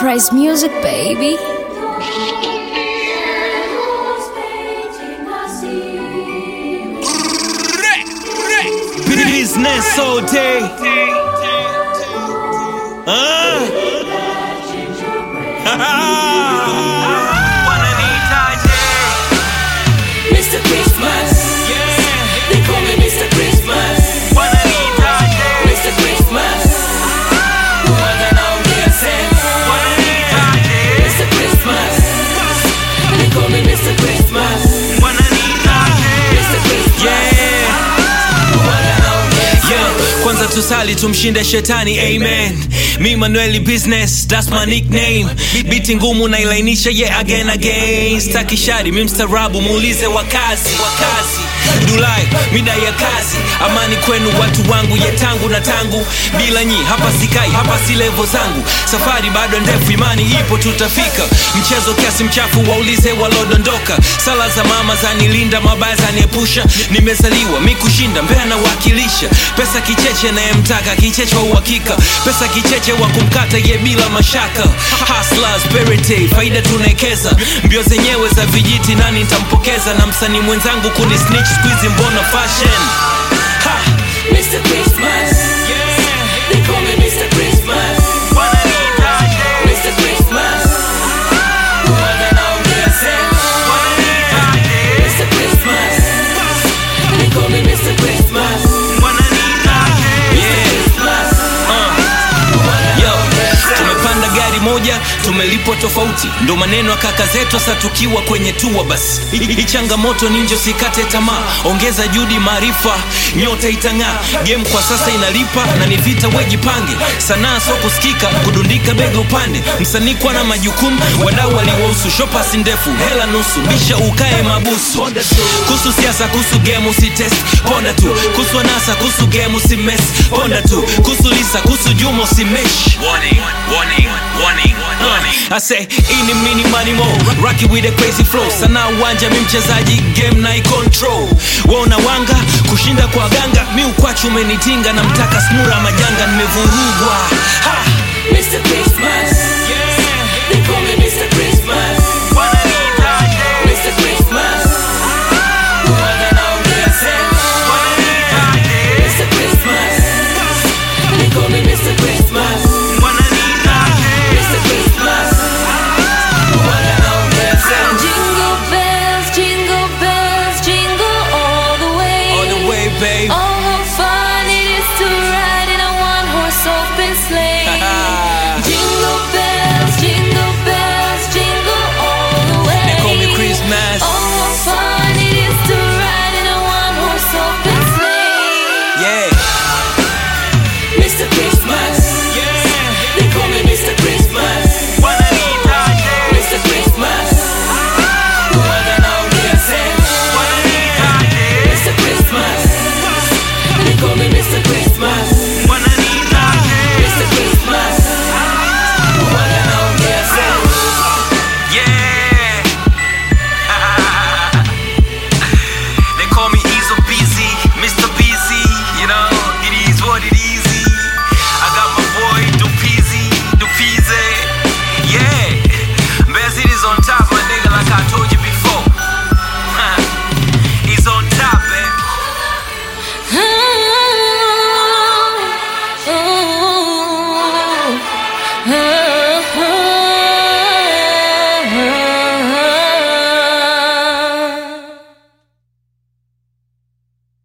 Price Music, baby. Business all day. Mr. Christmas, yeah. They call me Mr. Christmas. Mr. Christmas, huwaga naongea sense. Mr. Christmas, they call me Mr. Christmas. Mr. Christmas, Yeah. huwaga naongea sense. Yo, kwanza tusali tumshinde shetani, amen. Mi Manueli Business, that's my nickname. Biti ngumu na ilainisha, yeah, again. Staki shari, mi mstarabu, muulize wakazi. Dulai, mida ya kazi. Amani kwenu watu wangu, ye tangu na tangu. Bila nyi, hapa sikai, hapa si levo zangu. Safari bado ndefu, imani ipo tutafika. Mchezo kiasi mchafu, waulize walodondoka. Sala za mama zanilinda, mabaya zaniepusha. Nimezaliwa, mi kushinda, mbea na wakilisha. Pesa kicheche nayemtaka, kicheche wa uhakika. Pesa kicheche wa kumkata ye bila mashaka. Hustler spirit, faida tunaekeza. Mbio zenyewe za vijiti nani nitampokeza. Na msanii mwenzangu kuni snitch squeeze mbona fashion. Ha! Mr. Christmas, yeah. They call me Mr. Christmas. Mr. Christmas, huwaga naongea sense. Mr. Christmas, they call me Mr. Christmas. Tumepanda gari moja, tumelipwa tofauti. Ndo maneno ya kaka zetu, sasa tukiwa kwenye tua basi. Hii changamoto ni njo sikate tamaa. Ongeza juhudi maarifa, nyota itang'aa. Game kwa sasa inalipa na ni vita wejipange. Sanaa so kusikika, kudundika bega upande. Msanii kwa na majukumu, wadau waliwahusu. Shoppers ndefu, hela nusu, bisha ukae mabusu. Kuhusu siasa, kuhusu game usitest, ponda tu. Kuhusu anasa, kuhusu game usimess, ponda tu. Kuhusu Lisa, kuhusu Juma usimesh. Warning. I say, ini mini money mo, rocky with a crazy flow. Sana uwanja mi mchezaji, game na i-control. Waona wanga, kushinda kwa ganga. Mi ukwachu umenitinga, na mtaka snura majanga. Nimevurugwa,